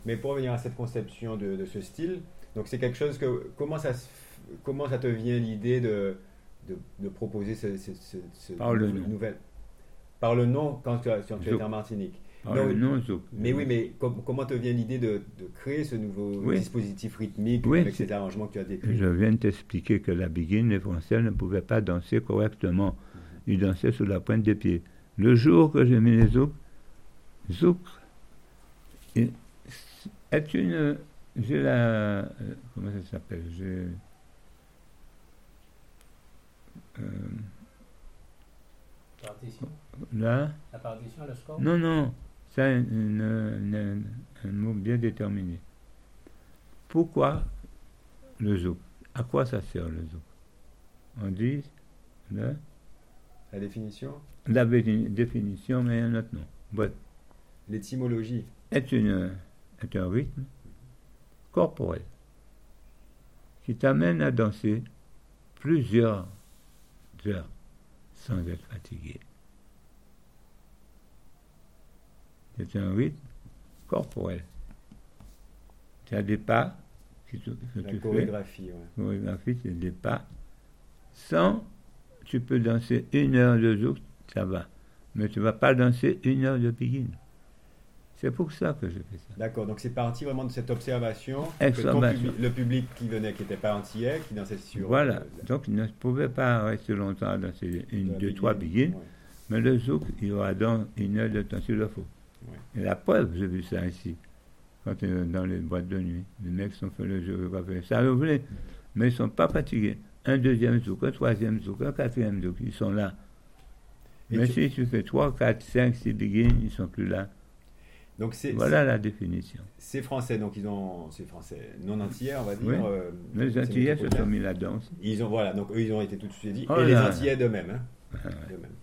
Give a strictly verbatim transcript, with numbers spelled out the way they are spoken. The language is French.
Mais pour revenir à cette conception de, de ce style, donc c'est quelque chose que comment ça se- comment ça te vient l'idée de, de, de proposer ce, ce, ce, ce Par le nou- nom. nouvelle par le nom quand tu, as, quand tu étais Zouk. en Martinique. Par Non, le nom Zouk. mais oui, mais com- comment te vient l'idée de, de créer ce nouveau Oui, dispositif rythmique oui, avec c'est- ces arrangements que tu as décrits? je viens de t'expliquer que la biguine, les Français ne pouvaient pas danser correctement. Ils dansaient sur la pointe des pieds. Le jour que j'ai mis les Zouk, Zouk est est une. J'ai la. euh, Comment ça s'appelle? J'ai. euh, Partition. là. La partition, le score. Non, non. C'est un, une- une- un mot bien déterminé. Pourquoi le zouk? À quoi ça sert le zouk? On dit là, La définition? la vé- définition, mais un autre nom. Bref, L'étymologie. est, une, est un rythme corporel qui t'amène à danser plusieurs heures sans être fatigué. C'est un rythme corporel. Tu as des pas que tu, que La tu fais, chorégraphie, ouais. chorégraphie, c'est des pas. Sans, tu peux danser une heure de zouk, ça va. Mais tu ne vas pas danser une heure de piguine. C'est pour ça que je fais ça. D'accord, donc c'est parti vraiment de cette observation que ton Observation. public- le public qui venait, qui n'était pas antillais, qui dansait sur... Voilà. euh, Donc, il ne pouvait pas rester longtemps à danser une, la deux, trois piguines. ouais. Mais le zouk, il aura dans une heure de temps s'il le faut. Ouais. Et la preuve, j'ai vu ça ici, quand on est dans les boîtes de nuit. Les mecs sont fait le jeu, ça le voulait, mais ils ne sont pas fatigués. Un deuxième zouk, un troisième zouk, un quatrième zouk, ils sont là. Et Mais tu- si tu fais trois, quatre, cinq, six begins, ils ne sont plus là. Donc c'est Voilà la définition. c'est- c'est français, donc ils ont... C'est français non antillais, on va dire. Oui. euh, Mais les c'est Antillais se sont métropolitain. mis là-dedans aussi. Ils ont, voilà, donc eux, ils ont été tout de suite dit. Oh et les là. Antillais d'eux-mêmes. Hein, Ah ouais. d'eux-mêmes.